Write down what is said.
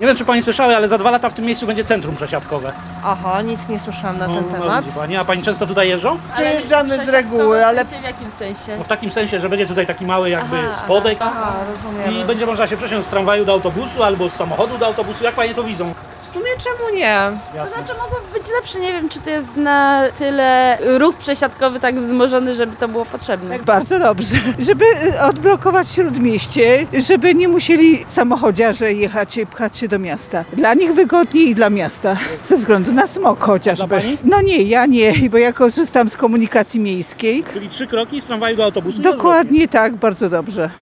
Nie wiem, czy pani słyszały, ale za 2 lata w tym miejscu będzie centrum przesiadkowe. Aha, nic nie słyszałam na ten No, temat. widzi pani, a pani często tutaj jeżdżą? Przejeżdżamy z reguły, ale... W jakim sensie? No w takim sensie, że będzie tutaj taki mały jakby spodek Aha, i rozumiemy. będzie można się przesiąść z tramwaju do autobusu albo z samochodu do autobusu. Jak panie to widzą? W sumie czemu nie? To Jasne. znaczy mogłoby być lepsze, nie wiem, czy to jest na tyle ruch przesiadkowy tak wzmożony, żeby to było potrzebne. Bardzo dobrze, żeby odblokować śródmieście, żeby nie musieli samochodziarze jechać i pchać się do miasta. Dla nich wygodniej i dla miasta, ze względu na smog chociażby. Dla pani? No nie, ja nie, bo ja korzystam z komunikacji miejskiej. Czyli 3 kroki z tramwaju do autobusu. Dokładnie tak, bardzo dobrze.